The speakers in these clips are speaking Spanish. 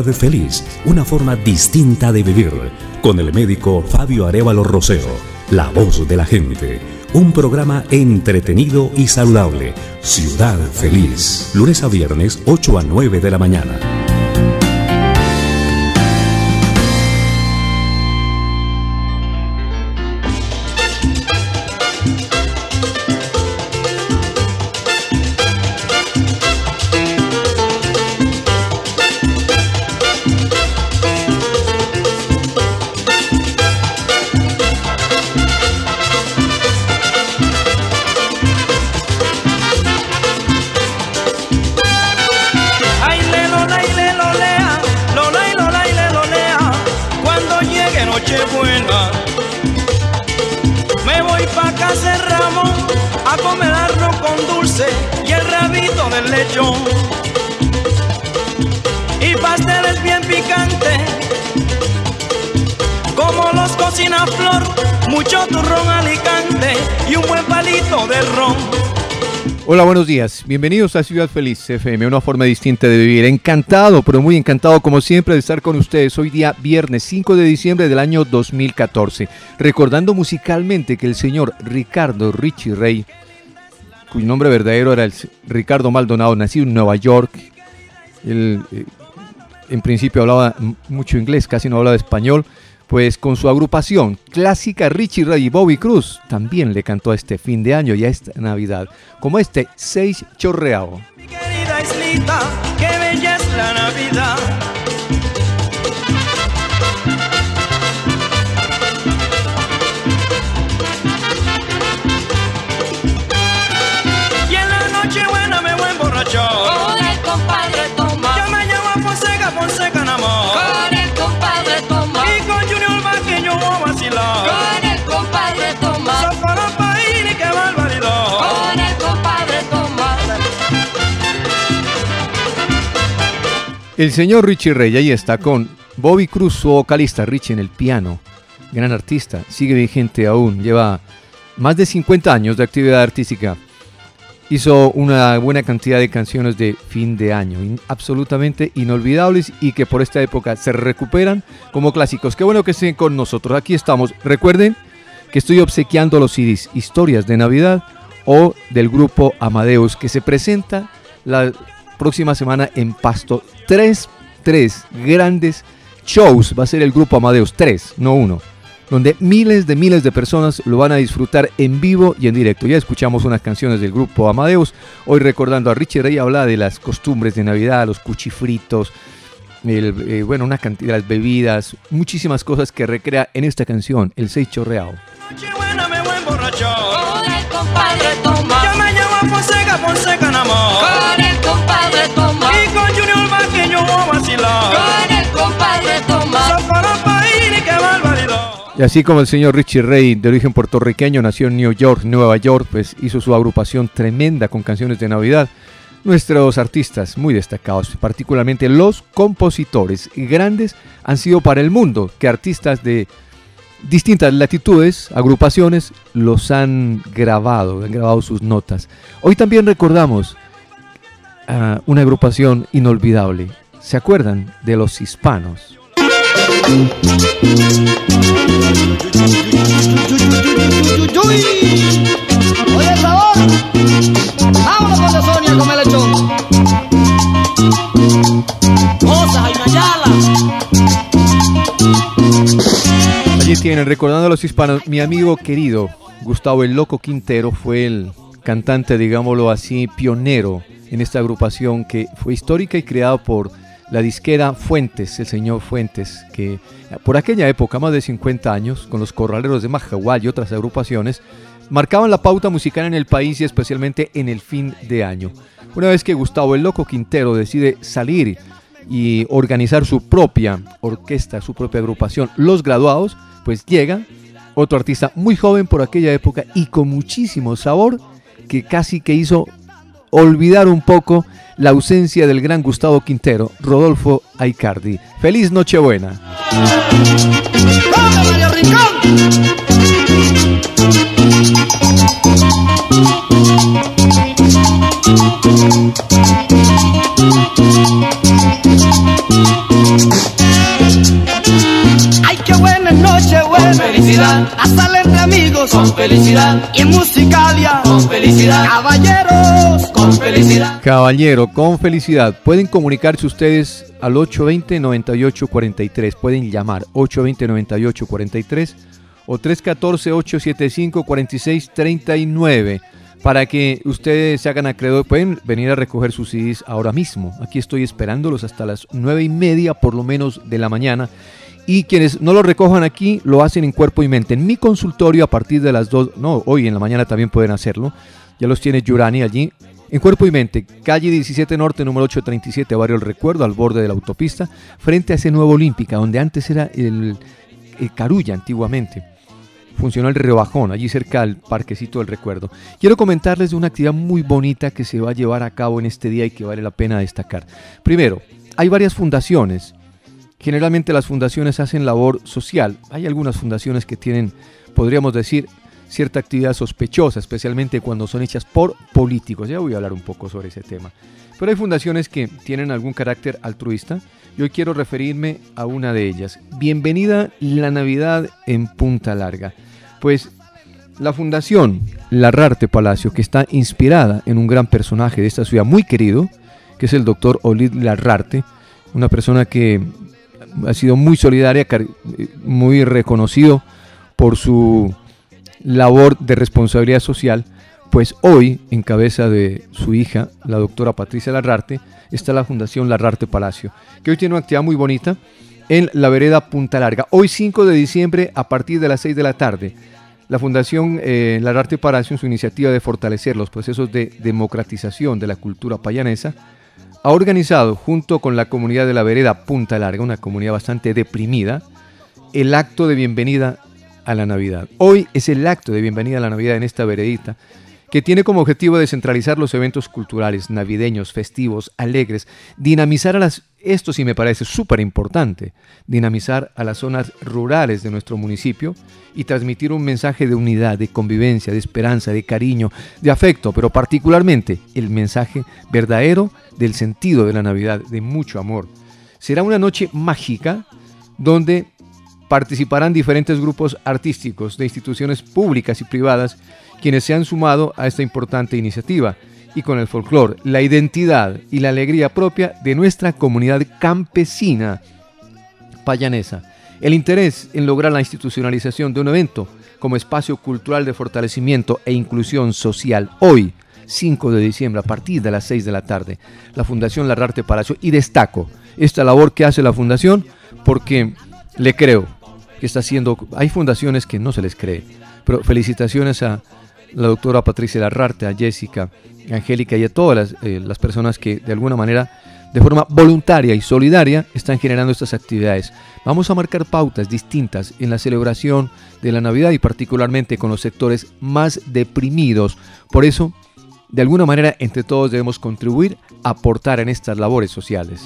Feliz, una forma distinta de vivir, con el médico Fabio Arévalo Rosero, la voz de la gente. Un programa entretenido y saludable. Ciudad Feliz, lunes a viernes, 8 a 9 de la mañana. Y el rabito del lechón y pasteles bien picantes como los cocina Flor, mucho turrón Alicante y un buen palito de ron. Hola, buenos días, bienvenidos a Ciudad Feliz FM, una forma distinta de vivir. Encantado, pero muy encantado como siempre de estar con ustedes hoy día viernes 5 de diciembre del año 2014, recordando musicalmente que el señor Ricardo Richie Rey, cuyo nombre verdadero era el Ricardo Maldonado, nacido en Nueva York. Él en principio hablaba mucho inglés, casi no hablaba español. Pues con su agrupación clásica Richie Ray y Bobby Cruz también le cantó a este fin de año y a esta Navidad, como este Seis Chorreao. Mi querida islita, qué bella es la Navidad. Con el compadre Tomás. Yo me llamo Fonseca Namor. Con el compadre Tomás. Y con Junior Vaqueño voy a vacilar. Con el compadre Tomás. Son para país y qué barbaridad. Con el compadre Tomás. El señor Richie Rey ahí está con Bobby Cruz, su vocalista, Richie en el piano. Gran artista, sigue vigente aún, lleva más de 50 años de actividad artística. Hizo una buena cantidad de canciones de fin de año, absolutamente inolvidables y que por esta época se recuperan como clásicos. Qué bueno que estén con nosotros, aquí estamos. Recuerden que estoy obsequiando los CDs Historias de Navidad o del grupo Amadeus, que se presenta la próxima semana en Pasto. Tres grandes shows va a ser el grupo Amadeus, 3, no 1. Donde miles de personas lo van a disfrutar en vivo y en directo. Ya escuchamos unas canciones del grupo Amadeus, hoy recordando a Richie Rey, habla de las costumbres de Navidad, los cuchifritos, una cantidad de las bebidas, muchísimas cosas que recrea en esta canción, el Seis Chorreao. Nochebuena me voy a emborrachar. Con el compadre Tomás. Yo me llamo Fonseca Namor. Con el compadre Tomás. Y con Junior Vaqueño voy a vacilar. Con el compadre Tomás. Son para país y qué barbaridad. Y así como el señor Richie Rey, de origen puertorriqueño, nació en Nueva York, pues hizo su agrupación tremenda con canciones de Navidad. Nuestros artistas muy destacados, particularmente los compositores grandes, han sido para el mundo que artistas de distintas latitudes, agrupaciones, los han grabado sus notas. Hoy también recordamos una agrupación inolvidable. ¿Se acuerdan de Los Hispanos? Oye, el sabor, vámonos con la Sonia, con el lechón. Cosas, Aynayala. Allí tienen, recordando a Los Hispanos, mi amigo querido Gustavo el Loco Quintero fue el cantante, digámoslo así, pionero en esta agrupación que fue histórica y creada por la disquera Fuentes, el señor Fuentes, que por aquella época, más de 50 años, con los Corraleros de Majagual y otras agrupaciones, marcaban la pauta musical en el país y especialmente en el fin de año. Una vez que Gustavo el Loco Quintero decide salir y organizar su propia orquesta, su propia agrupación, Los Graduados, pues llega otro artista muy joven por aquella época y con muchísimo sabor, que casi que hizo olvidar un poco la ausencia del gran Gustavo Quintero, Rodolfo Aicardi. ¡Feliz Nochebuena! ¡Vamos, Mario Rincón! La sala entre amigos con felicidad, y en Musicalia con felicidad, caballeros. con felicidad. Caballero, con felicidad. Pueden comunicarse ustedes al 820-9843. Pueden llamar 820-9843 o 314-875-4639 para que ustedes se hagan acreedores. Pueden venir a recoger sus CDs ahora mismo. Aquí estoy esperándolos hasta las 9:30 por lo menos de la mañana. Y quienes no lo recojan aquí, lo hacen en Cuerpo y Mente. En mi consultorio a partir de las 2, no, hoy en la mañana también pueden hacerlo. Ya los tiene Yurani allí. En Cuerpo y Mente, calle 17 Norte, número 837, Barrio El Recuerdo, al borde de la autopista, frente a ese nuevo Olímpica, donde antes era el Carulla antiguamente. Funcionó el Rebajón, allí cerca del Parquecito del Recuerdo. Quiero comentarles de una actividad muy bonita que se va a llevar a cabo en este día y que vale la pena destacar. Primero, hay varias fundaciones. Generalmente las fundaciones hacen labor social. Hay algunas fundaciones que tienen, podríamos decir, cierta actividad sospechosa, especialmente cuando son hechas por políticos. Ya voy a hablar un poco sobre ese tema. Pero hay fundaciones que tienen algún carácter altruista y hoy quiero referirme a una de ellas. Bienvenida la Navidad en Punta Larga. Pues la Fundación Larrarte Palacio, que está inspirada en un gran personaje de esta ciudad muy querido, que es el doctor Olid Larrarte, una persona que ha sido muy solidaria, muy reconocido por su labor de responsabilidad social, pues hoy, en cabeza de su hija, la doctora Patricia Larrarte, está la Fundación Larrarte Palacio, que hoy tiene una actividad muy bonita en la vereda Punta Larga. Hoy 5 de diciembre a partir de las 6 de la tarde. La Fundación Larrarte Palacio, en su iniciativa de fortalecer los procesos de democratización de la cultura payanesa, ha organizado junto con la comunidad de la vereda Punta Larga, una comunidad bastante deprimida, el acto de bienvenida a la Navidad. Hoy es el acto de bienvenida a la Navidad en esta veredita, que tiene como objetivo descentralizar los eventos culturales, navideños, festivos, alegres, dinamizar esto sí me parece súper importante, dinamizar a las zonas rurales de nuestro municipio y transmitir un mensaje de unidad, de convivencia, de esperanza, de cariño, de afecto, pero particularmente el mensaje verdadero del sentido de la Navidad, de mucho amor. Será una noche mágica donde participarán diferentes grupos artísticos de instituciones públicas y privadas quienes se han sumado a esta importante iniciativa y con el folclore, la identidad y la alegría propia de nuestra comunidad campesina payanesa. El interés en lograr la institucionalización de un evento como espacio cultural de fortalecimiento e inclusión social hoy, 5 de diciembre, a partir de las 6 de la tarde, la Fundación Larrarte Palacio. Y destaco esta labor que hace la Fundación porque le creo que está haciendo. Hay fundaciones que no se les cree, pero felicitaciones a la doctora Patricia Larrarte, a Jessica, a Angélica y a todas las personas que de alguna manera, de forma voluntaria y solidaria, están generando estas actividades. Vamos a marcar pautas distintas en la celebración de la Navidad y particularmente con los sectores más deprimidos. Por eso, de alguna manera, entre todos debemos contribuir a aportar en estas labores sociales.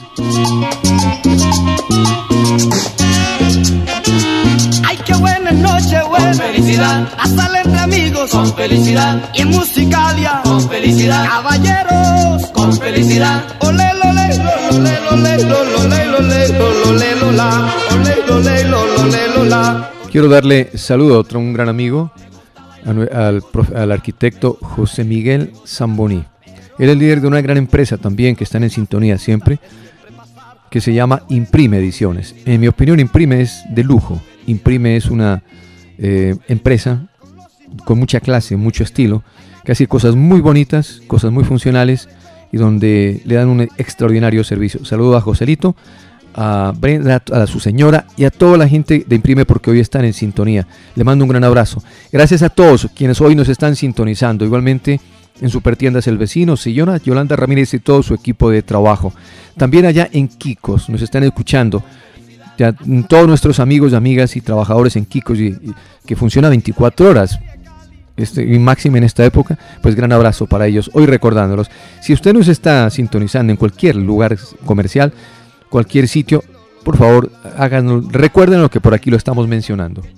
Ay, qué buena noche, Con buena. felicidad, La sala entre amigos con felicidad, y en Musicalia con felicidad, caballeros. con felicidad. Ole, lole, lole, lole, lole, lole, lole, lola. Ole, lole, lole, lola. Quiero darle saludo a otro, un gran amigo, al arquitecto José Miguel Zamboní. Él es líder de una gran empresa también que están en sintonía siempre, que se llama Imprime Ediciones. En mi opinión, Imprime es de lujo. Imprime es una empresa con mucha clase, mucho estilo, que hace cosas muy bonitas, cosas muy funcionales y donde le dan un extraordinario servicio. Saludo a Joselito, a Brenda, a su señora y a toda la gente de Imprime porque hoy están en sintonía. Le mando un gran abrazo. Gracias a todos quienes hoy nos están sintonizando. Igualmente en Supertiendas El Vecino, señora Yolanda Ramírez y todo su equipo de trabajo. También allá en Kikos nos están escuchando. Ya, todos nuestros amigos, amigas y trabajadores en Kikos que funciona 24 horas. Y máximo en esta época, pues gran abrazo para ellos. Hoy recordándolos, si usted nos está sintonizando en cualquier lugar comercial, cualquier sitio, por favor, háganos, recuerden lo que por aquí lo estamos mencionando.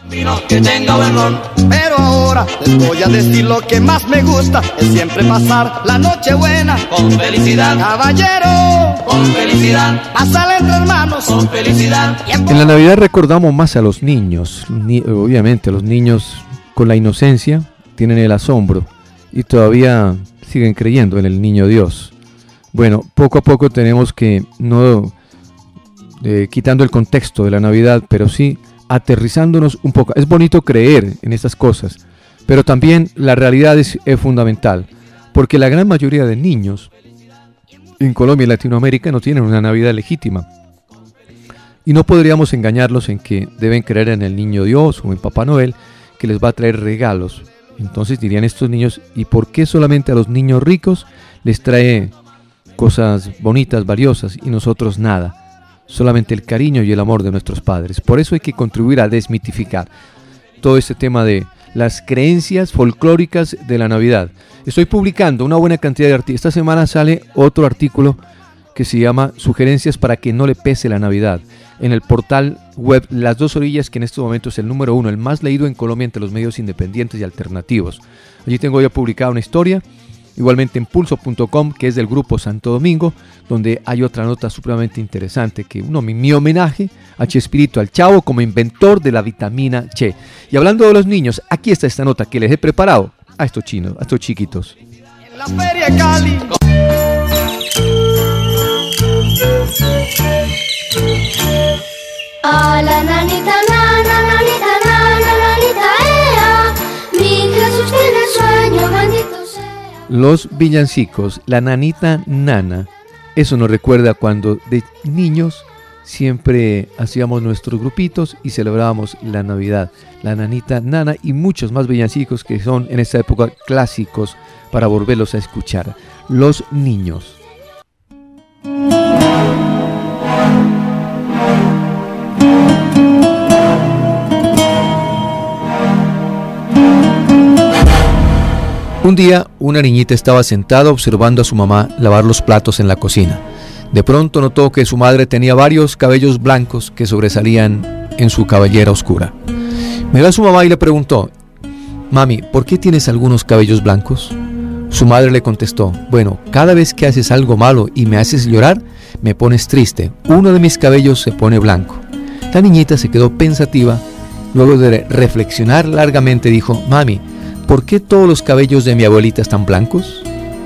Vino que tenga buen ron. Pero ahora les voy a decir lo que más me gusta, es siempre pasar la noche buena Con felicidad, caballero, con felicidad, pásale entre hermanos. con felicidad. En la Navidad recordamos más a los niños, obviamente los niños con la inocencia tienen el asombro y todavía siguen creyendo en el niño Dios. Bueno, poco a poco tenemos que, no quitando el contexto de la Navidad, pero sí aterrizándonos un poco. Es bonito creer en estas cosas, pero también la realidad es fundamental, porque la gran mayoría de niños en Colombia y Latinoamérica no tienen una Navidad legítima. Y no podríamos engañarlos en que deben creer en el niño Dios o en Papá Noel, que les va a traer regalos. Entonces dirían estos niños, ¿y por qué solamente a los niños ricos les trae cosas bonitas, valiosas, y nosotros nada? Solamente el cariño y el amor de nuestros padres. Por eso hay que contribuir a desmitificar todo este tema de las creencias folclóricas de la Navidad. Estoy publicando una buena cantidad de artículos. Esta semana sale otro artículo que se llama Sugerencias para que no le pese la Navidad, en el portal web Las Dos Orillas, que en estos momentos es el número 1, el más leído en Colombia entre los medios independientes y alternativos. Allí tengo ya publicada una historia, igualmente en pulso.com, que es del grupo Santo Domingo, donde hay otra nota supremamente interesante, que mi homenaje a Chespirito, al Chavo, como inventor de la vitamina Che. Y hablando de los niños, aquí está esta nota que les he preparado a estos chinos, a estos chiquitos. En la feria de Cali. A la nanita, nanita, ea, mientras usted tiene sueño, bendito sea. Los villancicos, la nanita nana, eso nos recuerda cuando de niños siempre hacíamos nuestros grupitos y celebrábamos la Navidad. La nanita nana y muchos más villancicos que son en esta época clásicos para volverlos a escuchar. Los niños. Un día, una niñita estaba sentada observando a su mamá lavar los platos en la cocina. De pronto notó que su madre tenía varios cabellos blancos que sobresalían en su cabellera oscura. Miró a su mamá y le preguntó: «Mami, ¿por qué tienes algunos cabellos blancos?». Su madre le contestó: «Bueno, cada vez que haces algo malo y me haces llorar, me pones triste. Uno de mis cabellos se pone blanco». La niñita se quedó pensativa. Luego de reflexionar largamente dijo: «Mami, ¿por qué todos los cabellos de mi abuelita están blancos?».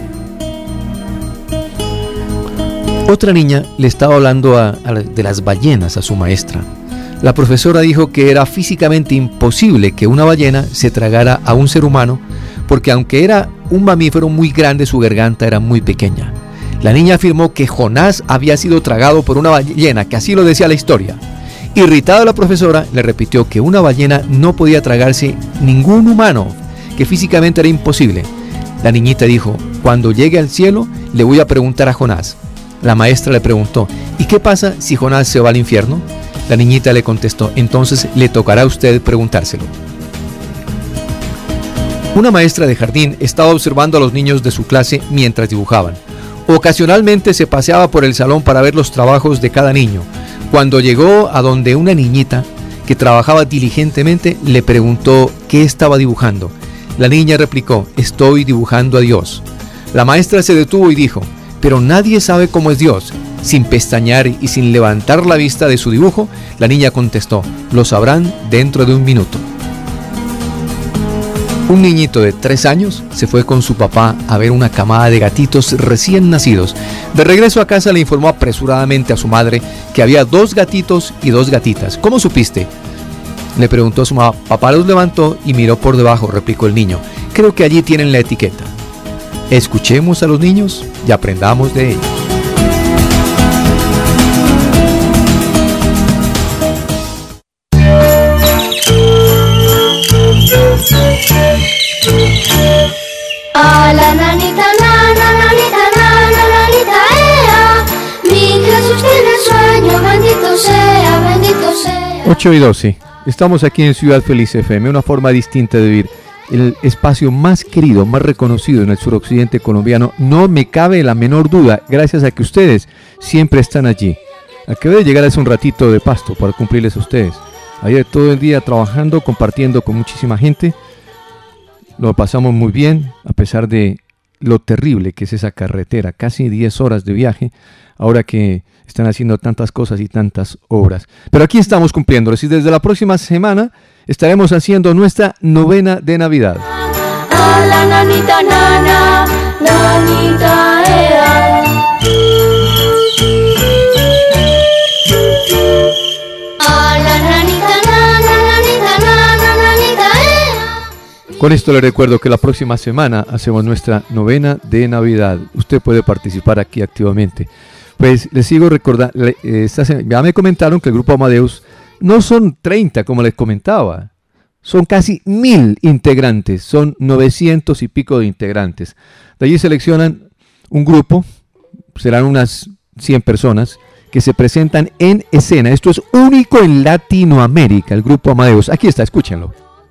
Otra niña le estaba hablando de las ballenas a su maestra. La profesora dijo que era físicamente imposible que una ballena se tragara a un ser humano, porque aunque era un mamífero muy grande, su garganta era muy pequeña. La niña afirmó que Jonás había sido tragado por una ballena, que así lo decía la historia. Irritada la profesora le repitió que una ballena no podía tragarse ningún humano, que físicamente era imposible. La niñita dijo: «Cuando llegue al cielo le voy a preguntar a Jonás». La maestra le preguntó: «¿Y qué pasa si Jonás se va al infierno?». La niñita le contestó: «Entonces le tocará a usted preguntárselo». Una maestra de jardín estaba observando a los niños de su clase mientras dibujaban. Ocasionalmente se paseaba por el salón para ver los trabajos de cada niño. Cuando llegó a donde una niñita que trabajaba diligentemente, le preguntó qué estaba dibujando. La niña replicó: «Estoy dibujando a Dios». La maestra se detuvo y dijo: «Pero nadie sabe cómo es Dios». Sin pestañear y sin levantar la vista de su dibujo, la niña contestó: «Lo sabrán dentro de un minuto». Un niñito de 3 años se fue con su papá a ver una camada de gatitos recién nacidos. De regreso a casa le informó apresuradamente a su madre que había 2 gatitos y 2 gatitas. «¿Cómo supiste?». Le preguntó a su mamá. «Papá los levantó y miró por debajo», replicó el niño. «Creo que allí tienen la etiqueta». Escuchemos a los niños y aprendamos de ellos. A la nanita, nanita, ea, mientras usted tiene sueño, bendito sea, bendito sea. 8:12. Estamos aquí en Ciudad Feliz FM, una forma distinta de vivir. El espacio más querido, más reconocido en el suroccidente colombiano, no me cabe la menor duda, gracias a que ustedes siempre están allí. Acabé de llegar hace un ratito de Pasto para cumplirles a ustedes. Ayer todo el día trabajando, compartiendo con muchísima gente. Lo pasamos muy bien, a pesar de lo terrible que es esa carretera, casi 10 horas de viaje, ahora que están haciendo tantas cosas y tantas obras. Pero aquí estamos cumpliendo, y desde la próxima semana estaremos haciendo nuestra novena de Navidad. A la nanita nana, nanita ea. A la nanita nana, nanita nana, nanita ea. Con esto le recuerdo que la próxima semana hacemos nuestra novena de Navidad. Usted puede participar aquí activamente. Pues les sigo recordando, ya me comentaron que el Grupo Amadeus no son 30 como les comentaba, son casi 1000 integrantes, son 900 y pico de integrantes. De allí seleccionan un grupo, serán unas 100 personas que se presentan en escena. Esto es único en Latinoamérica, el Grupo Amadeus. Aquí está, escúchenlo.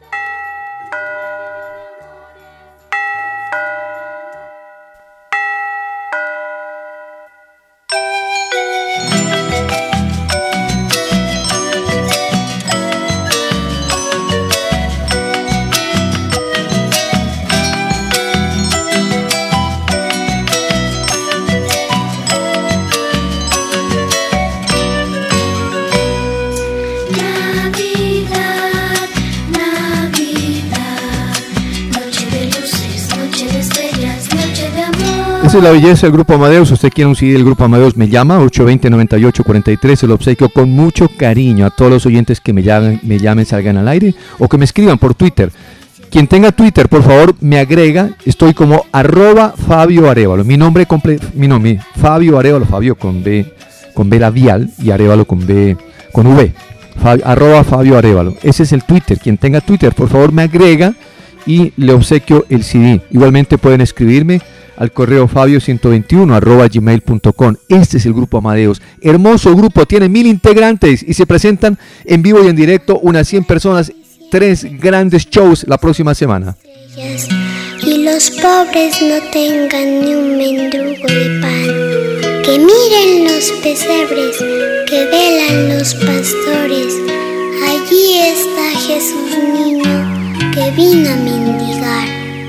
Esa es la belleza del Grupo Amadeus. Si usted quiere un CD del Grupo Amadeus, me llama 820-9843. Se lo obsequio con mucho cariño a todos los oyentes que me llamen, salgan al aire o que me escriban por Twitter. Quien tenga Twitter, por favor, me agrega. Estoy como @Fabio Arévalo. Mi nombre completo, Fabio Arévalo, Fabio con B labial y Arévalo con V. Fabio Arévalo. Ese es el Twitter. Quien tenga Twitter, por favor, me agrega y le obsequio el CD. Igualmente pueden escribirme al correo fabio121@gmail.com. Este es el Grupo Amadeus. Hermoso grupo, tiene 1000 integrantes y se presentan en vivo y en directo unas 100 personas, 3 grandes shows la próxima semana. Y los pobres no tengan ni un mendrugo de pan. Que miren los pesebres, que velan los pastores. Allí está Jesús niño, que vino a mendigar.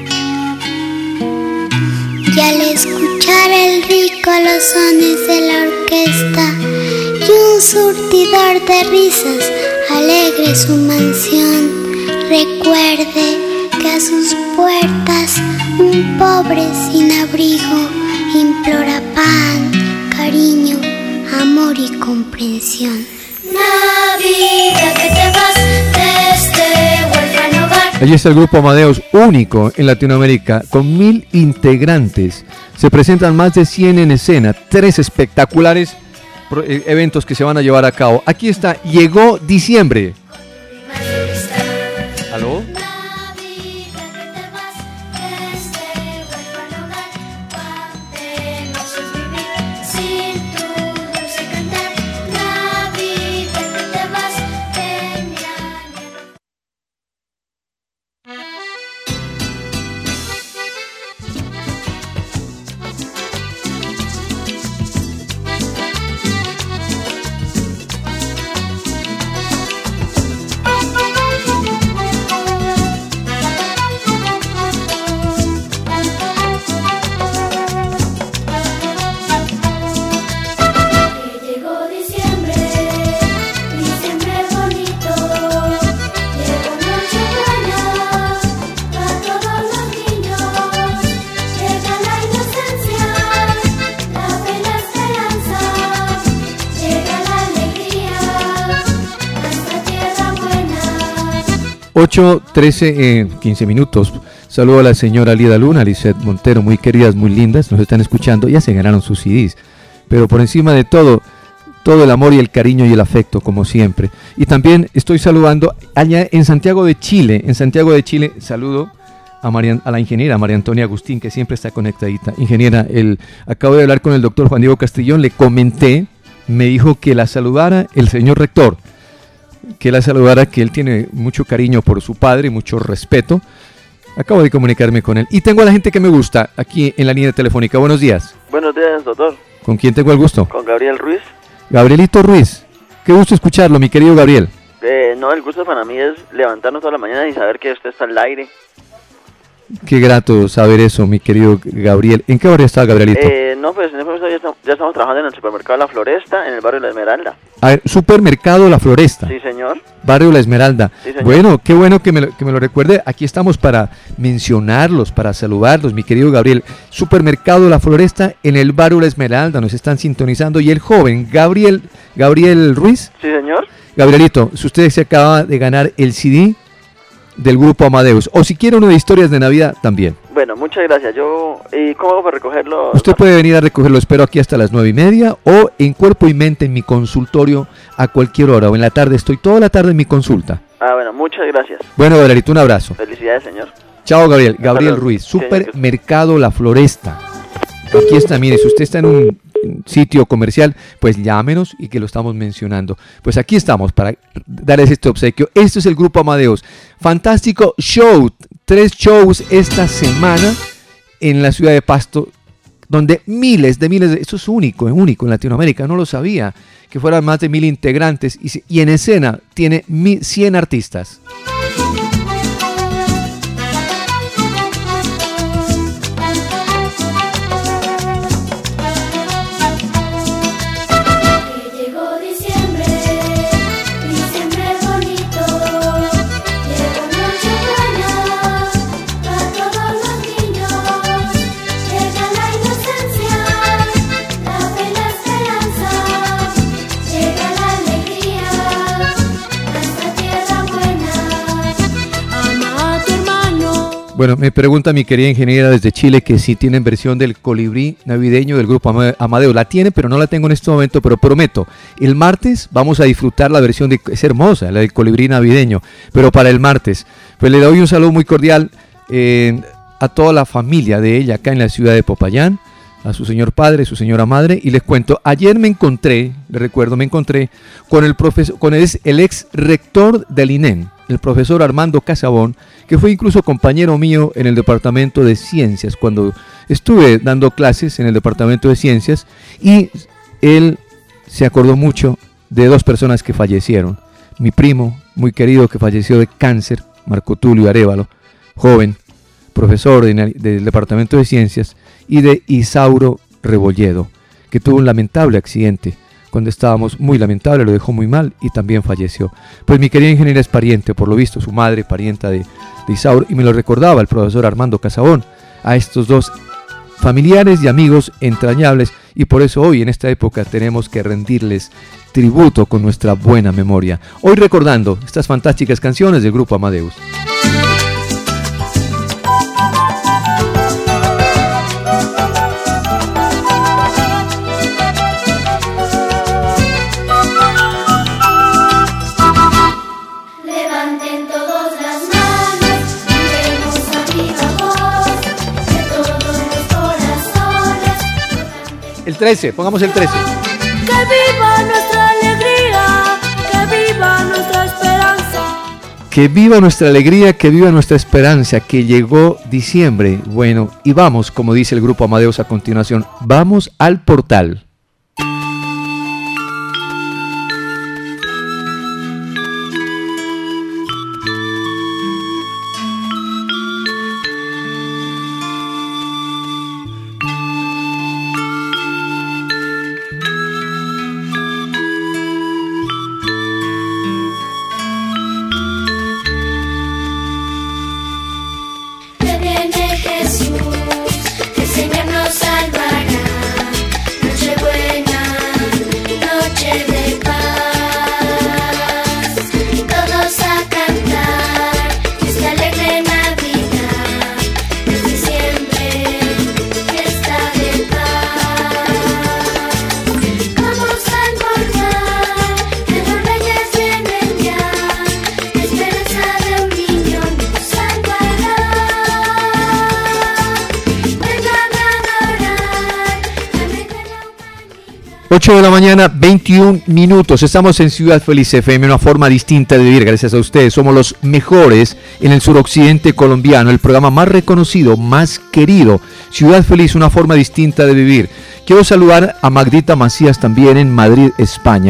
Y al escuchar el rico los sones de la orquesta y un surtidor de risas alegre su mansión, recuerde que a sus puertas un pobre sin abrigo implora pan, cariño, amor y comprensión. Navidad que te vas de este huérfano hogar. Allí está el Grupo Amadeus, único en Latinoamérica, con 1000 integrantes. Se presentan más de 100 en escena, 3 espectaculares eventos que se van a llevar a cabo. Aquí está, llegó diciembre. ¿Aló? Ocho, 13, 15 minutos. Saludo a la señora Lida Luna, Lisette Montero, muy queridas, muy lindas, nos están escuchando, ya se ganaron sus CDs. Pero por encima de todo el amor y el cariño y el afecto, como siempre. Y también estoy saludando allá en Santiago de Chile. En Santiago de Chile saludo a la ingeniera María Antonia Agustín, que siempre está conectadita. Ingeniera, acabo de hablar con el doctor Juan Diego Castrillón, le comenté, me dijo que la saludara el señor rector, que la saludara, que él tiene mucho cariño por su padre, mucho respeto. Acabo de comunicarme con él. Y tengo a la gente que me gusta aquí en la línea telefónica. Buenos días. Buenos días, doctor. ¿Con quién tengo el gusto? Con Gabriel Ruiz. Gabrielito Ruiz. Qué gusto escucharlo, mi querido Gabriel. No, el gusto para mí es levantarnos toda la mañana y saber que usted está al aire. Qué grato saber eso, mi querido Gabriel. ¿En qué barrio está, Gabrielito? No, pues en este momento ya estamos trabajando en el supermercado La Floresta, en el barrio La Esmeralda. A ver, supermercado La Floresta. Sí, señor. Barrio La Esmeralda. Sí, señor. Bueno, qué bueno que me lo recuerde. Aquí estamos para mencionarlos, para saludarlos, mi querido Gabriel. Supermercado La Floresta en el barrio La Esmeralda. Nos están sintonizando. Y el joven Gabriel Ruiz. Sí, señor. Gabrielito, si usted se acaba de ganar el CD del grupo Amadeus, o si quiere uno de historias de Navidad también. Bueno, muchas gracias. ¿Y cómo hago para recogerlo? Usted puede venir a recogerlo, espero aquí hasta las 9:30, o en Cuerpo y Mente en mi consultorio a cualquier hora, o en la tarde, estoy toda la tarde en mi consulta. Bueno, muchas gracias. Bueno, Gabrielito, un abrazo. Felicidades, señor. Chao, Gabriel. Hasta Gabriel luego. Ruiz, Supermercado La Floresta. Aquí está, mire, si usted está en un sitio comercial, pues llámenos y que lo estamos mencionando. Pues aquí estamos para darles este obsequio. Esto es el grupo Amadeus. Fantástico show. 3 shows esta semana en la ciudad de Pasto, donde miles de, esto es único en Latinoamérica, no lo sabía, que fueran más de 1000 integrantes y en escena tiene 100 artistas. Bueno, me pregunta mi querida ingeniera desde Chile que si tienen versión del colibrí navideño del grupo Amadeus. La tienen, pero no la tengo en este momento, pero prometo, el martes vamos a disfrutar la versión, es hermosa, la del colibrí navideño, pero para el martes. Pues le doy un saludo muy cordial a toda la familia de ella acá en la ciudad de Popayán, a su señor padre, su señora madre, y les cuento, ayer me encontré con el ex rector del INEM, el profesor Armando Casabón, que fue incluso compañero mío en el departamento de ciencias, cuando estuve dando clases en el departamento de ciencias, y él se acordó mucho de 2 personas que fallecieron. Mi primo, muy querido, que falleció de cáncer, Marco Tulio Arévalo, joven, profesor del departamento de ciencias, y de Isauro Rebolledo, que tuvo un lamentable accidente. Cuando estábamos, muy lamentable, lo dejó muy mal y también falleció. Pues mi querida ingeniera es pariente, por lo visto, su madre, parienta de Isauro, y me lo recordaba el profesor Armando Casabón, a estos 2 familiares y amigos entrañables, y por eso hoy, en esta época, tenemos que rendirles tributo con nuestra buena memoria. Hoy recordando estas fantásticas canciones del grupo Amadeus. 13, pongamos el 13. Que viva nuestra alegría, que viva nuestra esperanza. Que viva nuestra alegría, que viva nuestra esperanza, que llegó diciembre. Bueno, y vamos, como dice el grupo Amadeus a continuación, vamos al portal. De la mañana, 21 minutos. Estamos en Ciudad Feliz FM, una forma distinta de vivir. Gracias a ustedes, somos los mejores en el suroccidente colombiano, el programa más reconocido, más querido. Ciudad Feliz, una forma distinta de vivir. Quiero saludar a Magdita Macías también en Madrid, España.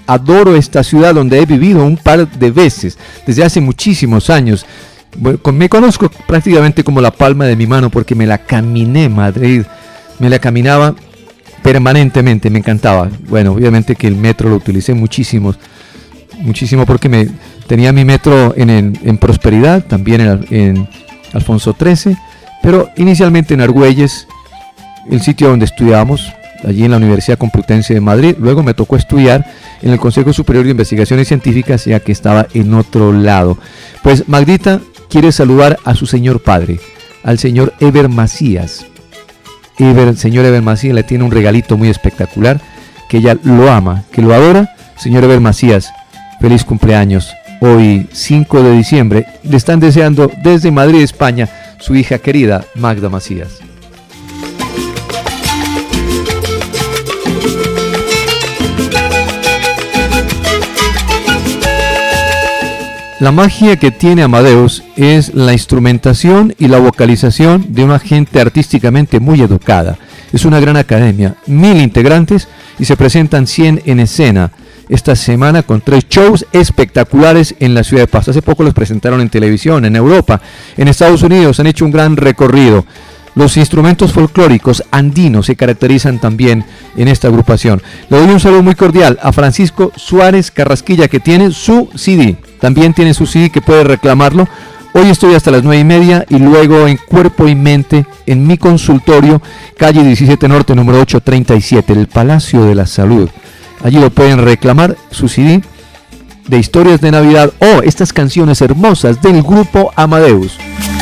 adoro esta ciudad donde he vivido un par de veces desde hace muchísimos años. Me conozco prácticamente como la palma de mi mano porque me la caminé Madrid, me la caminaba permanentemente, me encantaba. Bueno, obviamente que el metro lo utilicé muchísimo porque tenía mi metro en Prosperidad, también en Alfonso XIII, pero inicialmente en Argüelles, el sitio donde estudiábamos, allí en la Universidad Complutense de Madrid. Luego me tocó estudiar en el Consejo Superior de Investigaciones Científicas, ya que estaba en otro lado. Pues Magdita quiere saludar a su señor padre, al señor Eber Macías. Señor Eber Macías le tiene un regalito muy espectacular, que ella lo ama, que lo adora. Señor Eber Macías, feliz cumpleaños. Hoy 5 de diciembre le están deseando desde Madrid, España, su hija querida Magda Macías. La magia que tiene Amadeus es la instrumentación y la vocalización de una gente artísticamente muy educada. Es una gran academia, 1000 integrantes y se presentan 100 en escena esta semana con 3 shows espectaculares en la ciudad de Pasto. Hace poco los presentaron en televisión, en Europa, en Estados Unidos han hecho un gran recorrido. Los instrumentos folclóricos andinos se caracterizan también en esta agrupación. Le doy un saludo muy cordial a Francisco Suárez Carrasquilla, que tiene su CD. También tiene su CD que puede reclamarlo. Hoy estoy hasta las 9:30 y luego en Cuerpo y Mente, en mi consultorio, calle 17 Norte, número 837, el Palacio de la Salud. Allí lo pueden reclamar, su CD de historias de Navidad o estas canciones hermosas del grupo Amadeus.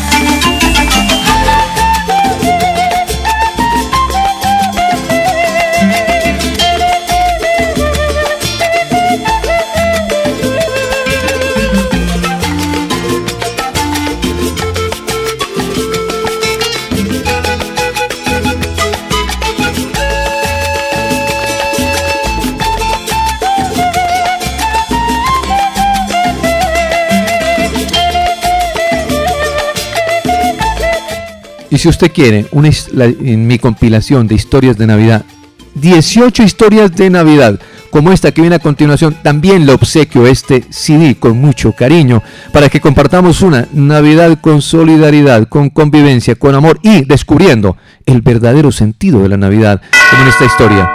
Y si usted quiere, en mi compilación de historias de Navidad, 18 historias de Navidad, como esta que viene a continuación, también le obsequio este CD con mucho cariño, para que compartamos una Navidad con solidaridad, con convivencia, con amor y descubriendo el verdadero sentido de la Navidad, como en esta historia.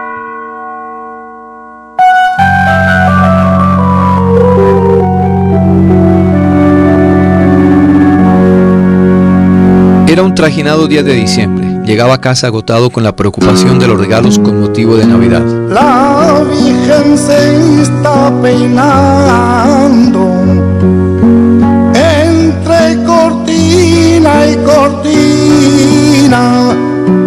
Era un trajinado día de diciembre. Llegaba a casa agotado con la preocupación de los regalos con motivo de Navidad. La Virgen se está peinando entre cortina y cortina.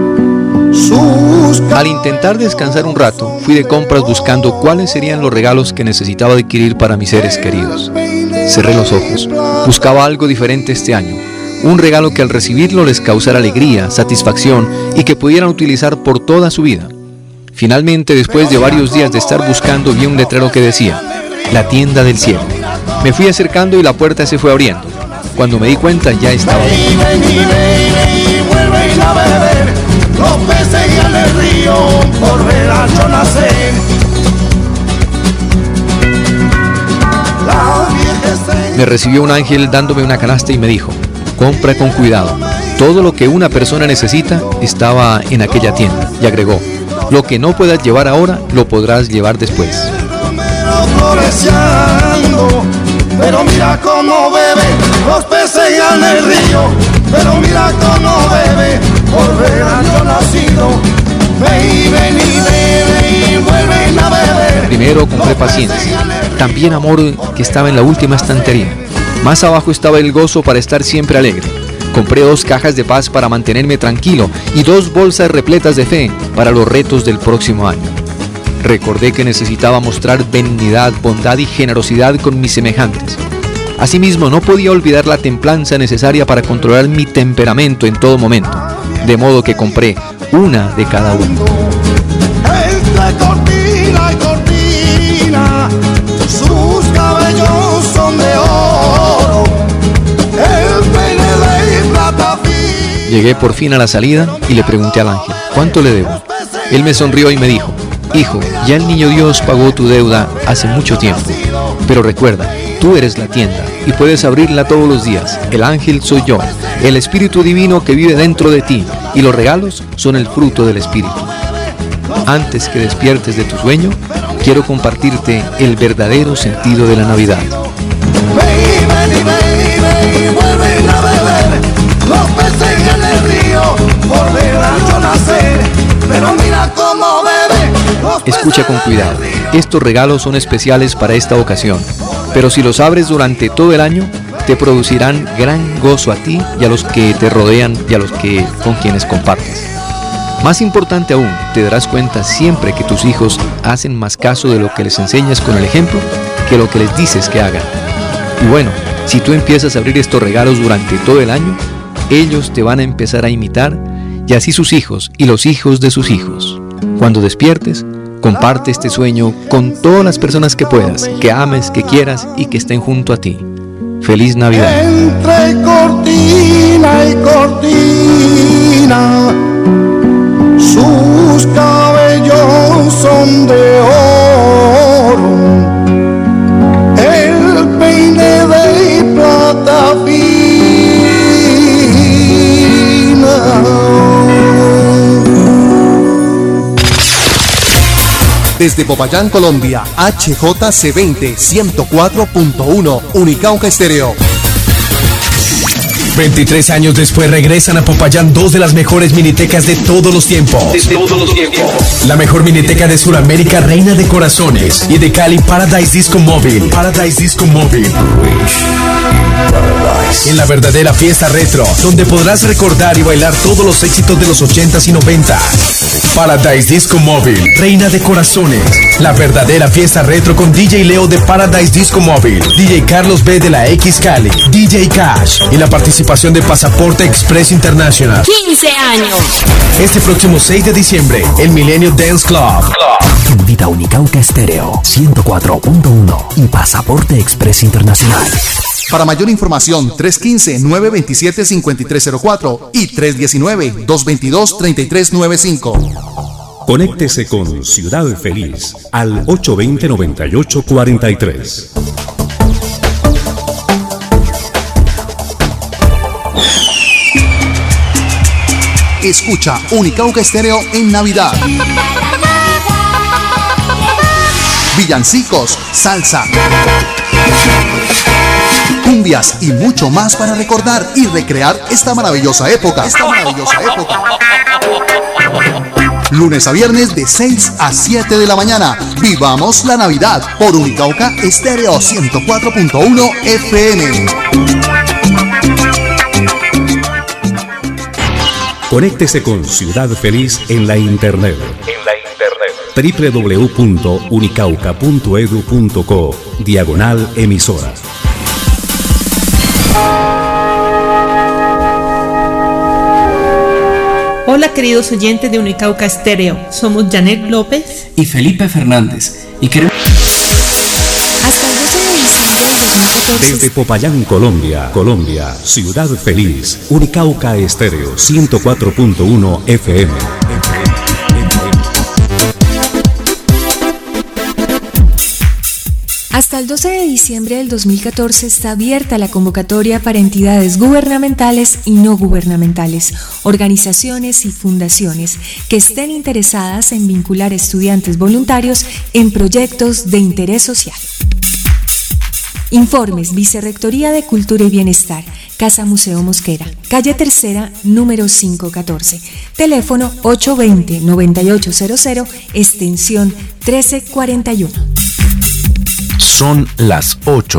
Al intentar descansar un rato, fui de compras buscando cuáles serían los regalos que necesitaba adquirir para mis seres queridos. Cerré los ojos. Buscaba algo diferente este año. Un regalo que al recibirlo les causara alegría, satisfacción y que pudieran utilizar por toda su vida. Finalmente, después de varios días de estar buscando, vi un letrero que decía: La tienda del cielo. Me fui acercando y la puerta se fue abriendo. Cuando me di cuenta, ya estaba ahí. Los peces y el río por ver a yo nacer. Me recibió un ángel dándome una canasta y me dijo: compra con cuidado. Todo lo que una persona necesita estaba en aquella tienda. Y agregó: lo que no puedas llevar ahora, lo podrás llevar después. Pero mira cómo bebe, los peces en el río. Pero mira cómo bebe, por ver a yo nacido. Ve y ven y bebe y vuelven a beber. Primero compré paciencia, también amor, que estaba en la última estantería. Más abajo estaba el gozo para estar siempre alegre. Compré 2 cajas de paz para mantenerme tranquilo y 2 bolsas repletas de fe para los retos del próximo año. Recordé que necesitaba mostrar benignidad, bondad y generosidad con mis semejantes. Asimismo, no podía olvidar la templanza necesaria para controlar mi temperamento en todo momento, de modo que compré una de cada uno. Entre cortina y cortina, sus cabellos son de oro, el peine de plata fina. Llegué por fin a la salida y le pregunté al ángel: ¿cuánto le debo? Él me sonrió y me dijo: Hijo, ya el niño Dios pagó tu deuda hace mucho tiempo, pero recuerda, tú eres la tienda y puedes abrirla todos los días. El ángel soy yo, el Espíritu Divino que vive dentro de ti, y los regalos son el fruto del Espíritu. Antes que despiertes de tu sueño, quiero compartirte el verdadero sentido de la Navidad. Vuelven a beber los peces en el río, volverán a nacer, pero mira cómo bebe. Escucha con cuidado, estos regalos son especiales para esta ocasión, pero si los abres durante todo el año, te producirán gran gozo a ti y a los que te rodean y a los que con quienes compartes. Más importante aún, te darás cuenta siempre que tus hijos hacen más caso de lo que les enseñas con el ejemplo que lo que les dices que hagan. Y bueno, si tú empiezas a abrir estos regalos durante todo el año, ellos te van a empezar a imitar y así sus hijos y los hijos de sus hijos. Cuando despiertes, comparte este sueño con todas las personas que puedas, que ames, que quieras y que estén junto a ti. ¡Feliz Navidad! Entre cortina y cortina, sus cabellos son de oro, el peine de plata fina. Desde Popayán, Colombia, HJC20 104.1 Unicauca Estéreo. 23 años después regresan a Popayán dos de las mejores minitecas de todos los tiempos. La mejor miniteca de Sudamérica, Reina de Corazones, y de Cali, Paradise Disco Móvil. En la verdadera fiesta retro, donde podrás recordar y bailar todos los éxitos de los 80s y 90s. Paradise Disco Móvil, Reina de Corazones. La verdadera fiesta retro con DJ Leo de Paradise Disco Móvil, DJ Carlos B de la X Cali, DJ Cash y la participación de Pasaporte Express International. 15 años. Este próximo 6 de diciembre, el Milenio Dance Club. Invita a Unicauca Estéreo 104.1 y Pasaporte Express Internacional. Para mayor información, 315-927-5304 y 319-222-3395. Conéctese con Ciudad Feliz al 820-9843. Escucha Unicauca Estéreo en Navidad. Villancicos, salsa, cumbias y mucho más para recordar y recrear esta maravillosa época. Lunes a viernes de 6 a 7 de la mañana. Vivamos la Navidad por Unicauca Estéreo 104.1 FM. Conéctese con Ciudad Feliz en la internet. www.unicauca.edu.co/emisora. Hola queridos oyentes de Unicauca Estéreo, somos Janet López y Felipe Fernández y queremos... Hasta el 12 de diciembre del 2014. Desde Popayán, Colombia, Ciudad Feliz, Unicauca Estéreo 104.1 FM. Hasta el 12 de diciembre del 2014 está abierta la convocatoria para entidades gubernamentales y no gubernamentales, organizaciones y fundaciones que estén interesadas en vincular estudiantes voluntarios en proyectos de interés social. Informes: Vicerrectoría de Cultura y Bienestar, Casa Museo Mosquera, calle Tercera, número 514, teléfono 820-9800, extensión 1341. Son las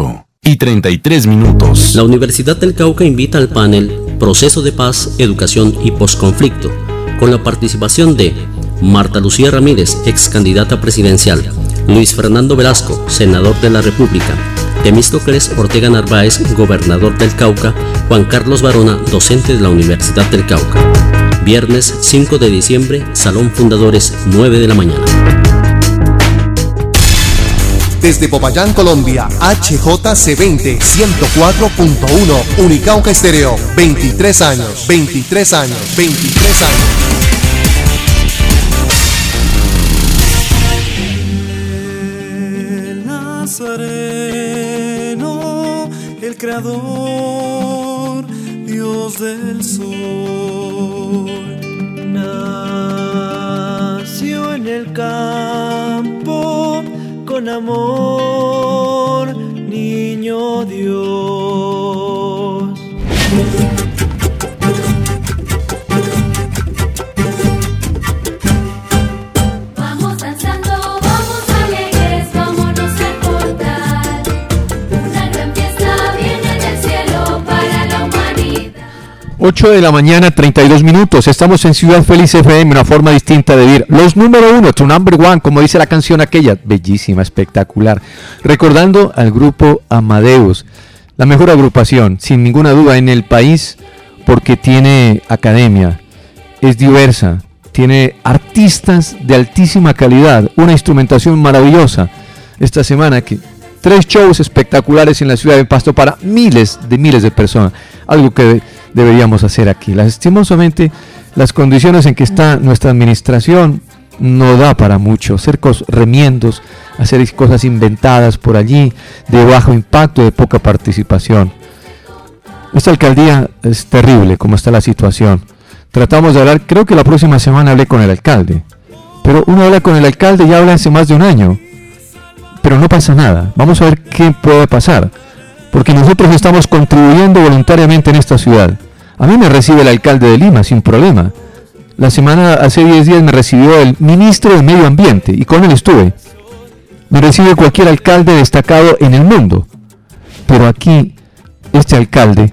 8:33. La Universidad del Cauca invita al panel Proceso de Paz, Educación y Posconflicto, con la participación de Marta Lucía Ramírez, ex candidata presidencial, Luis Fernando Velasco, senador de la República, Temístocles Ortega Narváez, gobernador del Cauca, Juan Carlos Barona, docente de la Universidad del Cauca. Viernes 5 de diciembre, Salón Fundadores, 9 de la mañana. Desde Popayán, Colombia, HJC20 104.1 Unicauca Estéreo. 23 años. Nazareno, el creador, Dios del sol. Nació en el campo con amor, niño Dios. Vamos danzando, vamos alegres, vámonos al portal. Una gran fiesta viene del cielo para la humanidad. 8 de la mañana, 32 minutos. Estamos en Ciudad Feliz FM, una forma distinta de vivir. Los número uno, tu number one, como dice la canción aquella. Bellísima, espectacular. Recordando al grupo Amadeus, la mejor agrupación, sin ninguna duda, en el país, porque tiene academia, es diversa, tiene artistas de altísima calidad, una instrumentación maravillosa. Esta semana que 3 shows espectaculares en la ciudad de Pasto para miles de personas, algo que deberíamos hacer aquí. Lastimosamente, las condiciones en que está nuestra administración no da para mucho, hacer remiendos, hacer cosas inventadas por allí, de bajo impacto, de poca participación. Esta alcaldía es terrible como está la situación. Tratamos de hablar, creo que la próxima semana hablé con el alcalde, pero uno habla con el alcalde y habla hace más de un año, pero no pasa nada. Vamos a ver qué puede pasar, porque nosotros estamos contribuyendo voluntariamente en esta ciudad. A mí me recibe el alcalde de Lima sin problema. Hace 10 días me recibió el ministro de Medio Ambiente y con él estuve. Me recibe cualquier alcalde destacado en el mundo. Pero aquí, este alcalde,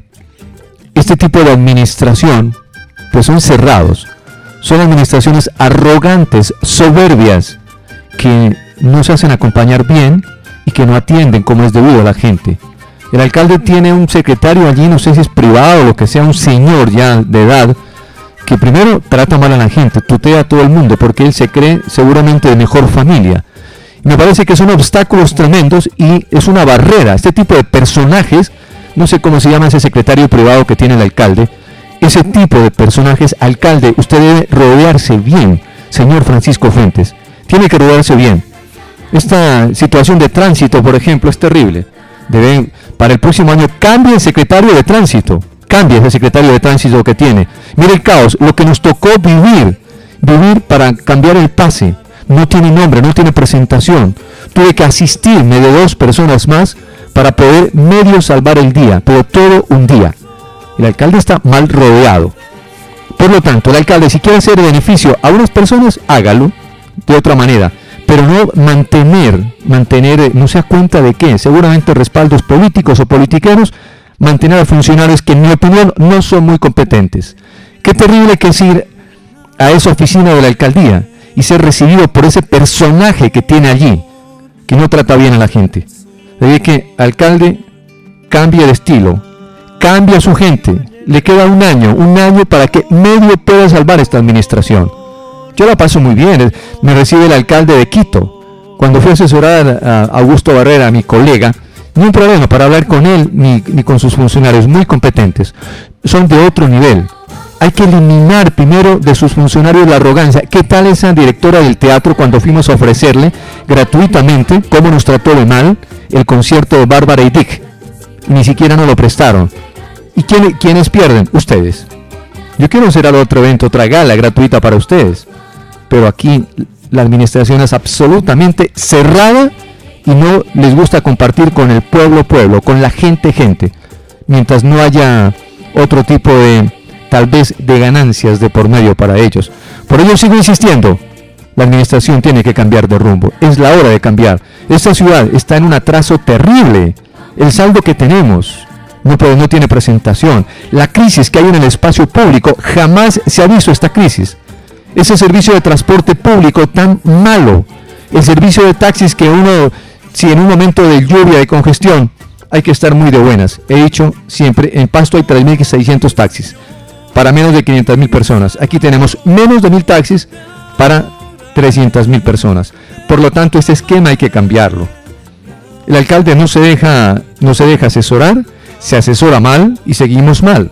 este tipo de administración, pues son cerrados. Son administraciones arrogantes, soberbias, que no se hacen acompañar bien y que no atienden como es debido a la gente. El alcalde tiene un secretario allí, no sé si es privado o lo que sea, un señor ya de edad, que primero trata mal a la gente, tutea a todo el mundo, porque él se cree seguramente de mejor familia. Y me parece que son obstáculos tremendos y es una barrera. Este tipo de personajes, no sé cómo se llama ese secretario privado que tiene el alcalde, ese tipo de personajes, alcalde, usted debe rodearse bien, señor Francisco Fuentes, tiene que rodearse bien. Esta situación de tránsito, por ejemplo, es terrible. Para el próximo año cambie el secretario de tránsito, cambie ese secretario de tránsito que tiene. Mire el caos, lo que nos tocó vivir para cambiar el pase, no tiene nombre, no tiene presentación. Tuve que asistirme de 2 personas más para poder medio salvar el día, pero todo un día. El alcalde está mal rodeado. Por lo tanto, el alcalde, si quiere hacer beneficio a unas personas, hágalo de otra manera, pero no mantener, no se da cuenta de qué, seguramente respaldos políticos o politiqueros, mantener a funcionarios que en mi opinión no son muy competentes. Qué terrible que es ir a esa oficina de la alcaldía y ser recibido por ese personaje que tiene allí, que no trata bien a la gente. Debe que alcalde cambie de estilo, cambie a su gente, le queda un año para que medio pueda salvar esta administración. Yo la paso muy bien, me recibe el alcalde de Quito. Cuando fui a asesorar a Augusto Barrera, mi colega, ni un problema para hablar con él ni con sus funcionarios, muy competentes. Son de otro nivel. Hay que eliminar primero de sus funcionarios la arrogancia. ¿Qué tal esa directora del teatro cuando fuimos a ofrecerle gratuitamente, cómo nos trató de mal, el concierto de Bárbara y Dick? Ni siquiera nos lo prestaron. ¿Y quiénes pierden? Ustedes. Yo quiero hacer al otro evento, otra gala gratuita para ustedes. Pero aquí la administración es absolutamente cerrada y no les gusta compartir con el pueblo, con la gente, mientras no haya otro tipo de, tal vez, de ganancias de por medio para ellos. Por ello sigo insistiendo, la administración tiene que cambiar de rumbo, es la hora de cambiar. Esta ciudad está en un atraso terrible, el saldo que tenemos no tiene presentación, la crisis que hay en el espacio público, jamás se ha visto esta crisis. Ese servicio de transporte público tan malo, el servicio de taxis que si en un momento de lluvia, de congestión, hay que estar muy de buenas. He dicho siempre, en Pasto hay 3.600 taxis para menos de 500.000 personas. Aquí tenemos menos de 1.000 taxis para 300.000 personas. Por lo tanto, este esquema hay que cambiarlo. El alcalde no se deja asesorar, se asesora mal y seguimos mal.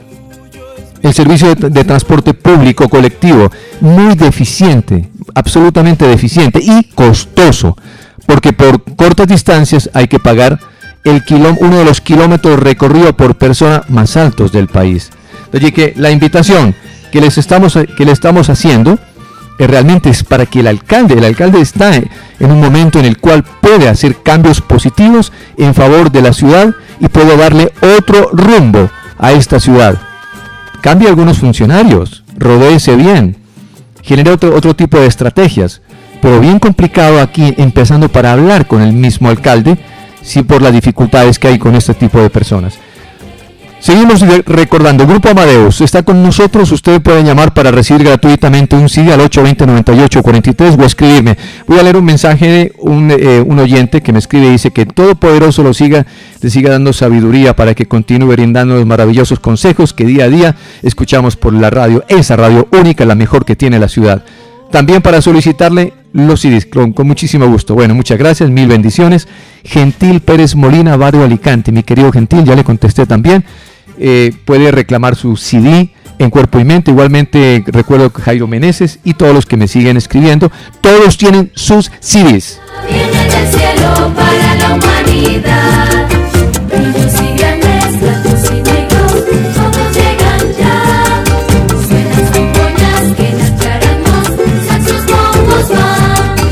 El servicio de transporte público colectivo, muy deficiente, absolutamente deficiente y costoso. porque por cortas distancias hay que pagar uno de los kilómetros recorridos por persona más altos del país. Así que la invitación que le estamos haciendo realmente es para que el alcalde está en un momento en el cual puede hacer cambios positivos en favor de la ciudad y puede darle otro rumbo a esta ciudad. Cambie algunos funcionarios, rodéese bien, genere otro tipo de estrategias, pero bien complicado aquí, empezando para hablar con el mismo alcalde, sí, por las dificultades que hay con este tipo de personas. Seguimos recordando, Grupo Amadeus está con nosotros. Usted puede llamar para recibir gratuitamente un CD al 820-9843 o escribirme. Voy a leer un mensaje de un oyente que me escribe y dice que Todopoderoso le siga dando sabiduría para que continúe brindando los maravillosos consejos que día a día escuchamos por la radio, esa radio única, la mejor que tiene la ciudad. También para solicitarle los CDs, con muchísimo gusto. Bueno, muchas gracias, mil bendiciones. Gentil Pérez Molina, Barrio Alicante. Mi querido Gentil, ya le contesté también. Puede reclamar su CD en Cuerpo y Mente. Igualmente recuerdo que Jairo Meneses y todos los que me siguen escribiendo, todos tienen sus CDs. Viene del cielo para la humanidad. Brillos y grandes, blancos y negros, todos llegan ya. Suenan zampoñas que nacharamos, saxos, bombos van.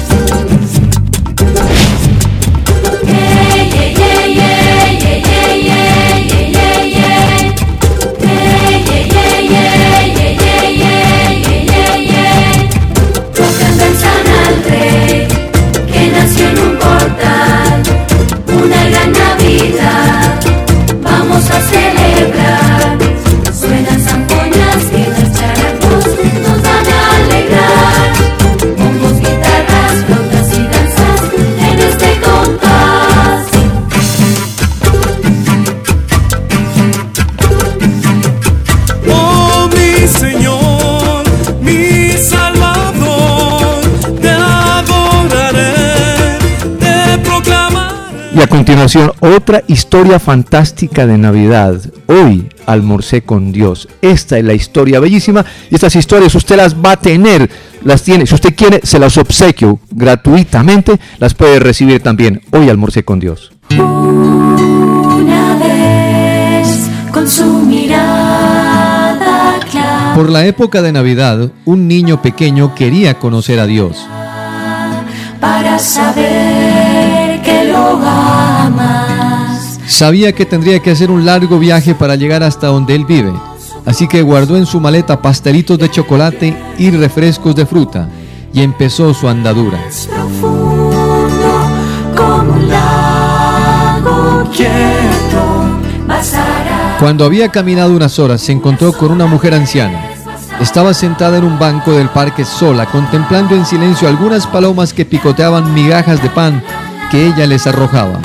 A celebrar, suenan zampoñas que las charangos nos van a alegrar, bombos, guitarras, flautas y danzas en este compás. Oh, mi Señor, mi Salvador, te adoraré, te proclamaré. Y a continuación, otra historia fantástica de Navidad. Hoy almorcé con Dios. Esta es la historia bellísima. Y estas historias usted las va a tener, las tiene. Si usted quiere, se las obsequio gratuitamente. Las puede recibir también. Hoy almorcé con Dios. Una vez con su mirada clara. Por la época de Navidad, un niño pequeño quería conocer a Dios. Para saber que lo amas. Sabía que tendría que hacer un largo viaje para llegar hasta donde él vive, así que guardó en su maleta pastelitos de chocolate y refrescos de fruta y empezó su andadura. Es profundo como un lago quieto, pasará. Cuando había caminado unas horas, se encontró con una mujer anciana. Estaba sentada en un banco del parque sola, contemplando en silencio algunas palomas que picoteaban migajas de pan que ella les arrojaba.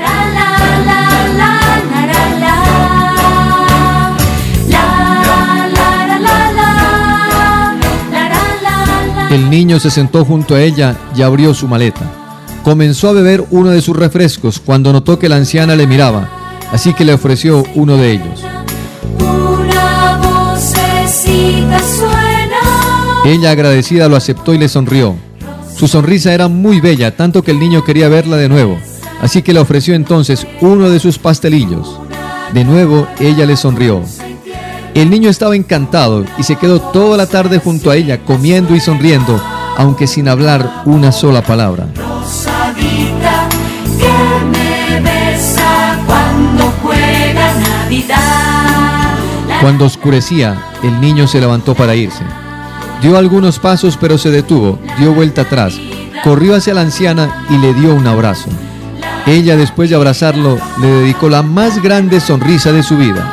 El niño se sentó junto a ella y abrió su maleta. Comenzó a beber uno de sus refrescos cuando notó que la anciana le miraba, así que le ofreció uno de ellos. Una vocecita suena. Ella, agradecida, lo aceptó y le sonrió. Su sonrisa era muy bella, tanto que el niño quería verla de nuevo, así que le ofreció entonces uno de sus pastelillos. De nuevo ella le sonrió. El niño estaba encantado y se quedó toda la tarde junto a ella, comiendo y sonriendo, aunque sin hablar una sola palabra. Rosadita que me besa cuando juega Navidad. Cuando oscurecía, el niño se levantó para irse. Dio algunos pasos, pero se detuvo, dio vuelta atrás, corrió hacia la anciana y le dio un abrazo. Ella, después de abrazarlo, le dedicó la más grande sonrisa de su vida.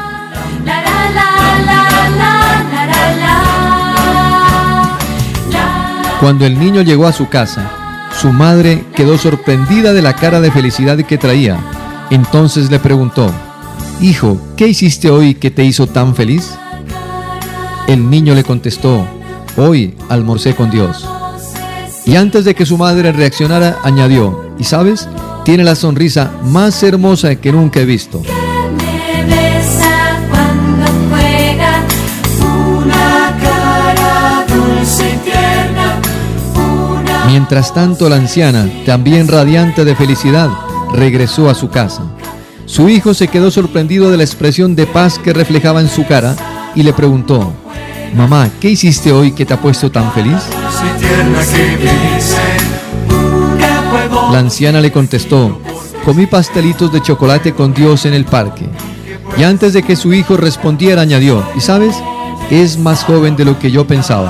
Cuando el niño llegó a su casa, su madre quedó sorprendida de la cara de felicidad que traía. Entonces le preguntó: «Hijo, ¿qué hiciste hoy que te hizo tan feliz?». El niño le contestó: «Hoy almorcé con Dios». Y antes de que su madre reaccionara, añadió: «¿Y sabes? Tiene la sonrisa más hermosa que nunca he visto». Me besa cuando juega, una cara dulce y tierna. Mientras tanto, la anciana, también radiante de felicidad, regresó a su casa. Su hijo se quedó sorprendido de la expresión de paz que reflejaba en su cara y le preguntó: mamá, ¿qué hiciste hoy que te ha puesto tan feliz? La anciana le contestó: comí pastelitos de chocolate con Dios en el parque. Y antes de que su hijo respondiera añadió: ¿y sabes? Es más joven de lo que yo pensaba.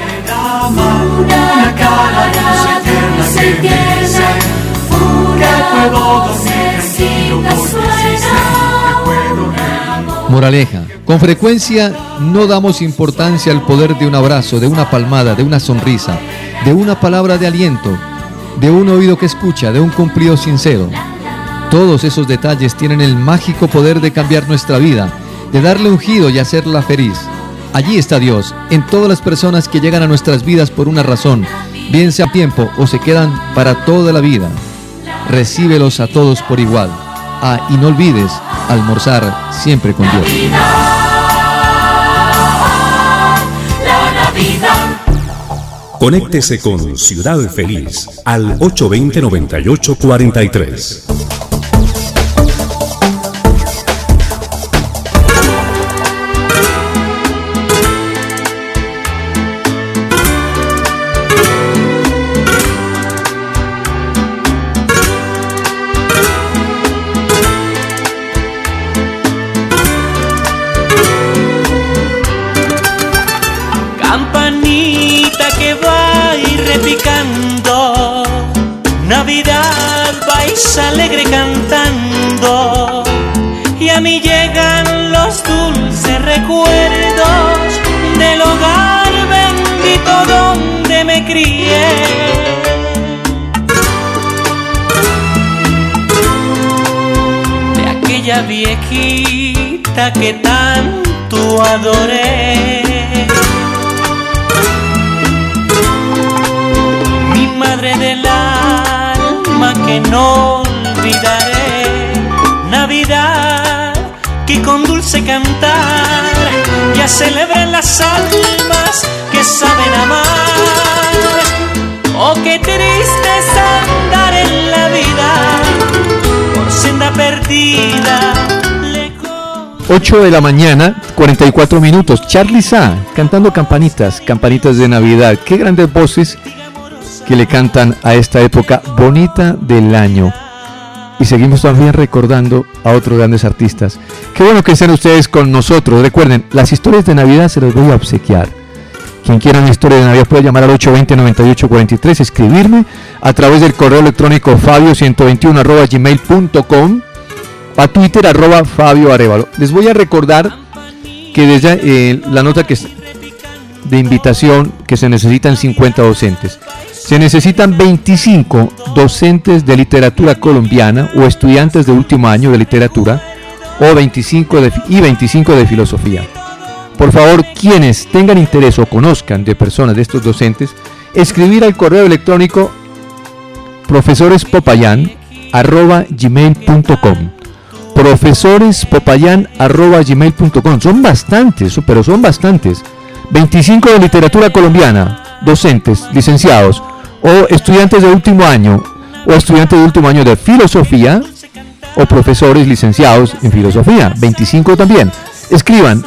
Moraleja: con frecuencia no damos importancia al poder de un abrazo, de una palmada, de una sonrisa, de una palabra de aliento, de un oído que escucha, de un cumplido sincero. Todos esos detalles tienen el mágico poder de cambiar nuestra vida, de darle un giro y hacerla feliz. Allí está Dios, en todas las personas que llegan a nuestras vidas por una razón, bien sea tiempo o se quedan para toda la vida. Recíbelos a todos por igual. Y no olvides almorzar siempre con Dios. Conéctese con Ciudad Feliz al 820-9843. Alegre cantando, y a mí llegan los dulces recuerdos del hogar bendito donde me crié. De aquella viejita que tanto adoré, mi madre del alma que no olvidaré. Navidad que con dulce cantar ya celebran las almas que saben amar. Oh, qué triste es andar en la vida por senda perdida. 8 de la mañana, 44 minutos. Charly Sa cantando campanitas, campanitas de Navidad. Qué grandes voces que le cantan a esta época bonita del año. Y seguimos también recordando a otros grandes artistas. Qué bueno que estén ustedes con nosotros. Recuerden, las historias de Navidad se las voy a obsequiar. Quien quiera una historia de Navidad puede llamar al 820-9843, escribirme a través del correo electrónico fabio121@gmail.com, a Twitter @FabioArevalo. Les voy a recordar que desde la nota que de invitación que se necesitan 50 docentes. Se necesitan 25 docentes de literatura colombiana o estudiantes de último año de literatura o 25 de filosofía. Por favor, quienes tengan interés o conozcan de personas de estos docentes, escribir al correo electrónico profesorespopayan@gmail.com. profesorespopayan@gmail.com. Son bastantes, pero son bastantes. 25 de literatura colombiana, docentes, licenciados o estudiantes de último año o estudiantes de último año de filosofía o profesores licenciados en filosofía, 25 también. Escriban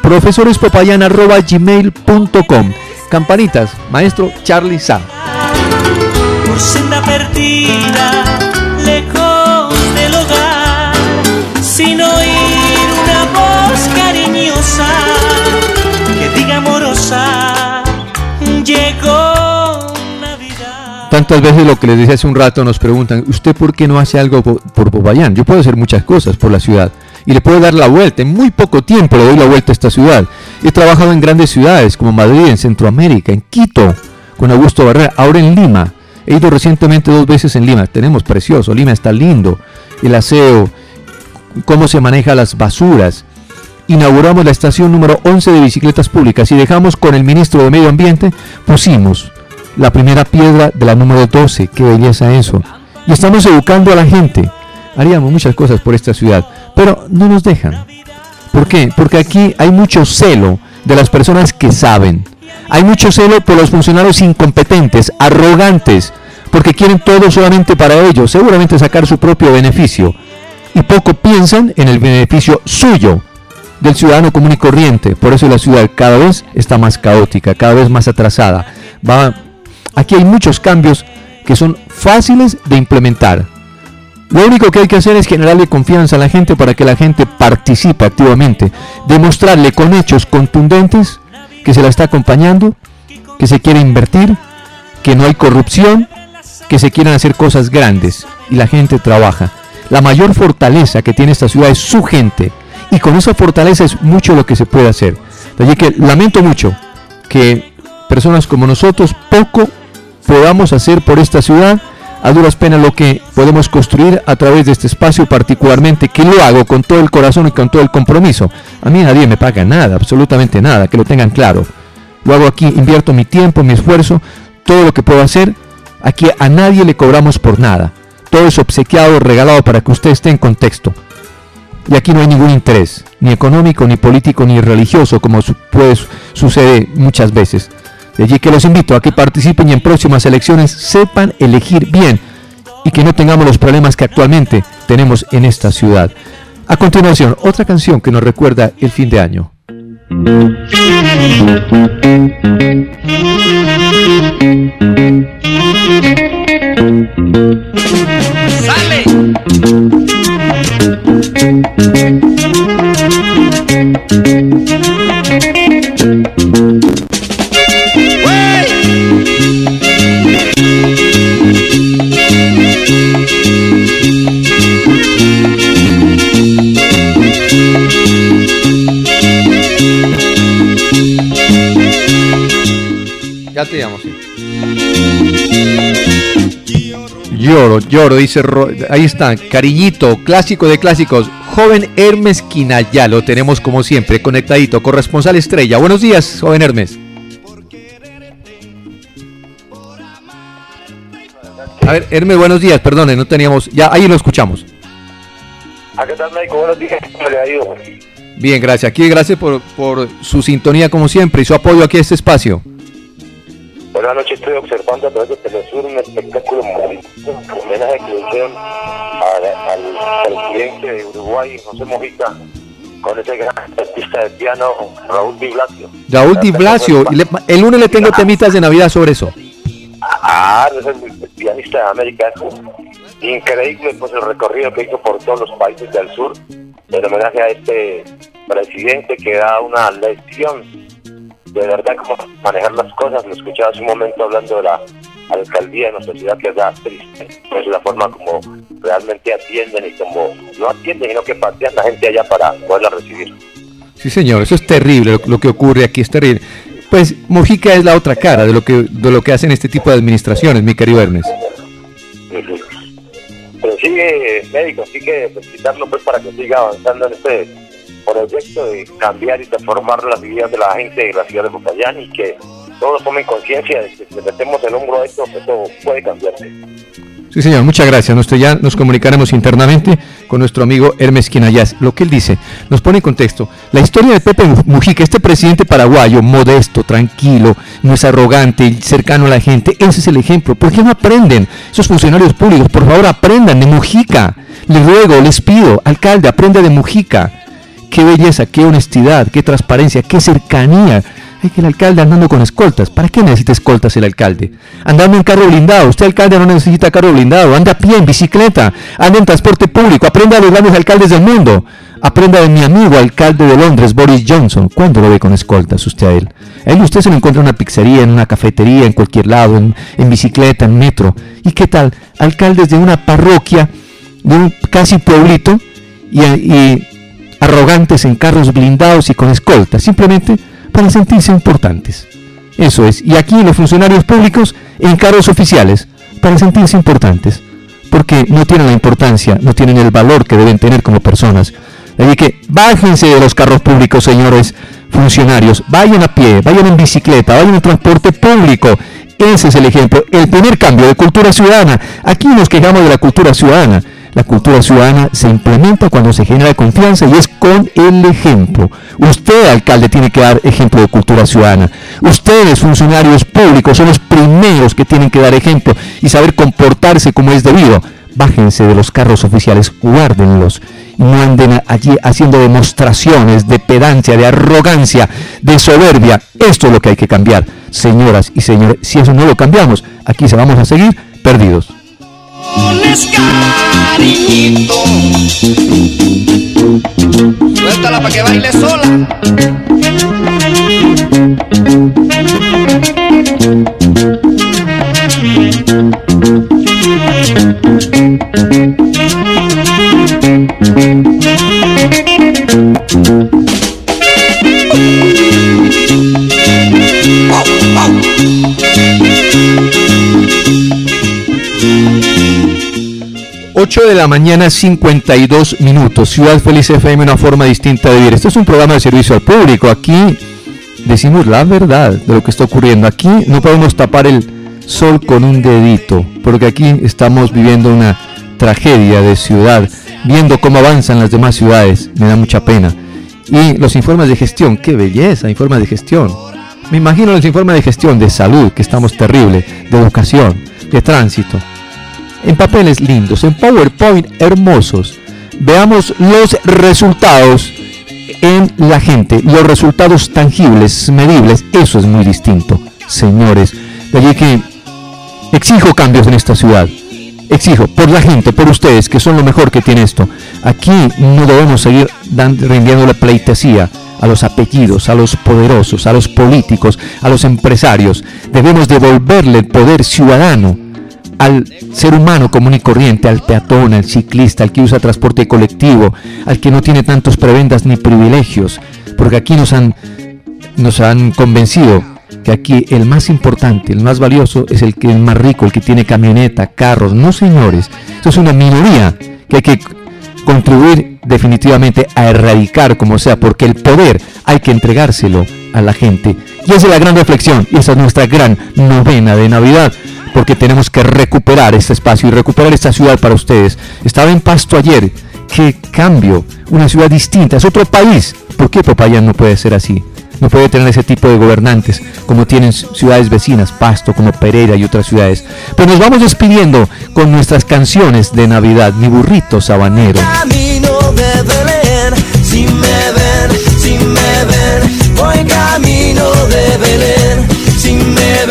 profesorespopayan@gmail.com. Campanitas, maestro Charly Sa. Por senda perdida, lejos del hogar, sin oír una voz cariñosa que diga amorosa, llegó Navidad. Tantas veces lo que les dije hace un rato nos preguntan, ¿usted por qué no hace algo por Popayán? Yo puedo hacer muchas cosas por la ciudad y le puedo dar la vuelta. En muy poco tiempo le doy la vuelta a esta ciudad. He trabajado en grandes ciudades como Madrid, en Centroamérica, en Quito, con Augusto Barrera, ahora en Lima. He ido recientemente 2 veces en Lima. Tenemos precioso, Lima está lindo, el aseo, cómo se maneja las basuras. Inauguramos la estación número 11 de bicicletas públicas y dejamos con el ministro de Medio Ambiente, pusimos la primera piedra de la número 12, qué belleza eso. Y estamos educando a la gente. Haríamos muchas cosas por esta ciudad, pero no nos dejan. ¿Por qué? Porque aquí hay mucho celo de las personas que saben. Hay mucho celo por los funcionarios incompetentes, arrogantes, porque quieren todo solamente para ellos, seguramente sacar su propio beneficio. Y poco piensan en el beneficio suyo, del ciudadano común y corriente. Por eso la ciudad cada vez está más caótica, cada vez más atrasada. Aquí hay muchos cambios que son fáciles de implementar. Lo único que hay que hacer es generarle confianza a la gente para que la gente participe activamente, demostrarle con hechos contundentes que se la está acompañando, que se quiere invertir, que no hay corrupción, que se quieren hacer cosas grandes y la gente trabaja. La mayor fortaleza que tiene esta ciudad es su gente, y con esa fortaleza es mucho lo que se puede hacer. Así que lamento mucho que personas como nosotros poco podamos hacer por esta ciudad. A duras penas lo que podemos construir a través de este espacio, particularmente, que lo hago con todo el corazón y con todo el compromiso. A mí nadie me paga nada, absolutamente nada, que lo tengan claro. Lo hago aquí, invierto mi tiempo, mi esfuerzo, todo lo que puedo hacer. Aquí a nadie le cobramos por nada. Todo es obsequiado, regalado para que usted esté en contexto. Y aquí no hay ningún interés, ni económico, ni político, ni religioso, como sucede muchas veces. De allí que los invito a que participen y en próximas elecciones sepan elegir bien y que no tengamos los problemas que actualmente tenemos en esta ciudad. A continuación, otra canción que nos recuerda el fin de año. ¡Sale! Ya te llamo, sí. Lloro, dice ahí está, cariñito, clásico de clásicos, joven Hermes Quinayá, lo tenemos como siempre, conectadito, corresponsal estrella. Buenos días, joven Hermes. A ver, Hermes, buenos días, perdone, no teníamos, ya, ahí lo escuchamos. ¿Qué tal, médico? Buenos días, ¿cómo le ha ido? Bien, gracias, aquí gracias por su sintonía como siempre y su apoyo aquí a este espacio. Buenas noches, estoy observando a través de Telesur un espectáculo homenaje que le hicieron al presidente de Uruguay, José Mojica, con ese gran artista de piano, Raúl Di Blasio. Raúl Di Blasio, el lunes le tengo temitas de Navidad sobre eso. Es el pianista de América. Es increíble pues el recorrido que hizo por todos los países del sur, en homenaje a este presidente que da una lección de verdad cómo manejar las cosas. Lo escuchaba hace un momento hablando de la alcaldía de nuestra ciudad, que es la triste, pues la forma como realmente atienden y como no atienden, sino que patean la gente allá para poderla recibir. Sí, señor, eso es terrible, lo que ocurre aquí es terrible. Pues Mojica es la otra cara de lo que hacen este tipo de administraciones, mi querido Hermes. Pero sigue, médico, sigue felicitarlo pues para que siga avanzando en este proyecto de cambiar y transformar las vidas de la gente de la ciudad de Popayán, y que todos tomen conciencia de que si le metemos el hombro a esto puede cambiarse. Sí, señor, muchas gracias. Ya nos comunicaremos internamente con nuestro amigo Hermes Quinayá. Lo que él dice nos pone en contexto la historia de Pepe Mujica, este presidente paraguayo, modesto, tranquilo, no es arrogante, cercano a la gente. Ese es el ejemplo. ¿Por qué no aprenden esos funcionarios públicos? Por favor, aprendan de Mujica. Les ruego, les pido, alcalde, aprenda de Mujica. Qué belleza, qué honestidad, qué transparencia, qué cercanía. Hay que el alcalde andando con escoltas. ¿Para qué necesita escoltas el alcalde? Andando en carro blindado. Usted, alcalde, no necesita carro blindado. Anda a pie, en bicicleta. Anda en transporte público. Aprenda de los grandes alcaldes del mundo. Aprenda de mi amigo alcalde de Londres, Boris Johnson. ¿Cuándo lo ve con escoltas usted a él? A él usted se lo encuentra en una pizzería, en una cafetería, en cualquier lado, en bicicleta, en metro. ¿Y qué tal? Alcaldes de una parroquia, de un casi pueblito, y arrogantes en carros blindados y con escoltas, simplemente para sentirse importantes. Eso es. Y aquí los funcionarios públicos en carros oficiales, para sentirse importantes, porque no tienen la importancia, no tienen el valor que deben tener como personas. Así que bájense de los carros públicos, señores funcionarios, vayan a pie, vayan en bicicleta, vayan en transporte público. Ese es el ejemplo, el primer cambio de cultura ciudadana. Aquí nos quejamos de la cultura ciudadana. La cultura ciudadana se implementa cuando se genera confianza y es con el ejemplo. Usted, alcalde, tiene que dar ejemplo de cultura ciudadana. Ustedes, funcionarios públicos, son los primeros que tienen que dar ejemplo y saber comportarse como es debido. Bájense de los carros oficiales, guárdenlos. Y no anden allí haciendo demostraciones de pedancia, de arrogancia, de soberbia. Esto es lo que hay que cambiar, señoras y señores. Si eso no lo cambiamos, aquí se vamos a seguir perdidos. Cariñito, suéltala para que baile sola. Ocho de la mañana, 52 minutos. Ciudad Feliz FM, una forma distinta de vivir. Este es un programa de servicio al público. Aquí decimos la verdad de lo que está ocurriendo. Aquí no podemos tapar el sol con un dedito, porque aquí estamos viviendo una tragedia de ciudad, viendo cómo avanzan las demás ciudades. Me da mucha pena. Y los informes de gestión, qué belleza, informes de gestión. Me imagino los informes de gestión de salud, que estamos terrible, de educación, de tránsito. En papeles lindos, en PowerPoint hermosos. Veamos los resultados en la gente, los resultados tangibles, medibles. Eso es muy distinto, señores. De allí que exijo cambios en esta ciudad. Exijo por la gente, por ustedes, que son lo mejor que tiene esto. Aquí no debemos seguir rindiendo la pleitesía a los apellidos, a los poderosos, a los políticos, a los empresarios. Debemos devolverle el poder ciudadano al ser humano común y corriente, al peatón, al ciclista, al que usa transporte colectivo, al que no tiene tantos prebendas ni privilegios, porque aquí nos han convencido que aquí el más importante, el más valioso es el más rico, el que tiene camioneta, carros. No, señores, eso es una minoría que hay que contribuir definitivamente a erradicar como sea, porque el poder hay que entregárselo a la gente. Y esa es la gran reflexión, y esa es nuestra gran novena de Navidad, porque tenemos que recuperar este espacio y recuperar esta ciudad para ustedes. Estaba en Pasto ayer, qué cambio, una ciudad distinta, es otro país. ¿Por qué Popayán no puede ser así? No puede tener ese tipo de gobernantes como tienen ciudades vecinas, Pasto, como Pereira y otras ciudades. Pues nos vamos despidiendo con nuestras canciones de Navidad, Mi burrito sabanero. Camino de Belén, si me ven, voy camino de Belén, si me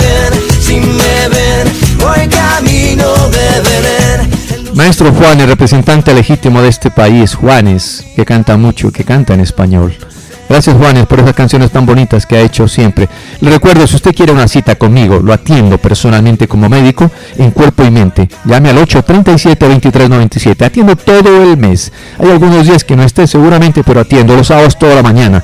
ven, voy camino de Belén. Maestro Juanes, representante legítimo de este país, Juanes, que canta mucho, que canta en español. Gracias, Juanes, por esas canciones tan bonitas que ha hecho siempre. Le recuerdo, si usted quiere una cita conmigo, lo atiendo personalmente como médico en cuerpo y mente. Llame al 837-2397. Atiendo todo el mes. Hay algunos días que no esté seguramente, pero atiendo los sábados toda la mañana.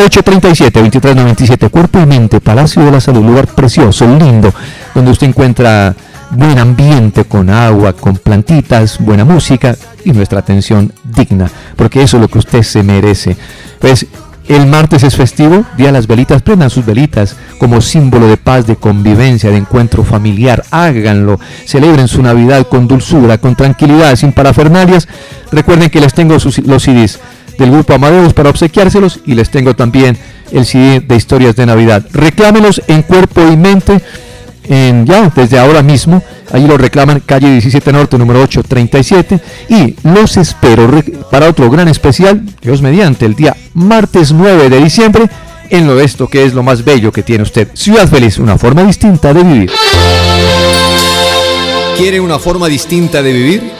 837-2397. Cuerpo y mente, Palacio de la Salud, lugar precioso, lindo, donde usted encuentra buen ambiente con agua, con plantitas, buena música y nuestra atención digna, porque eso es lo que usted se merece. Pues el martes es festivo, Día de las Velitas. Prendan sus velitas como símbolo de paz, de convivencia, de encuentro familiar. Háganlo, celebren su Navidad con dulzura, con tranquilidad, sin parafernalias. Recuerden que les tengo los CDs del grupo Amadeus para obsequiárselos, y les tengo también el CD de historias de Navidad. Reclámelos en cuerpo y mente, ya desde ahora mismo. Allí lo reclaman, calle 17 Norte, número 837, y los espero para otro gran especial, Dios mediante, el día martes 9 de diciembre, en lo esto que es lo más bello que tiene usted. Ciudad Feliz, una forma distinta de vivir. ¿Quiere una forma distinta de vivir?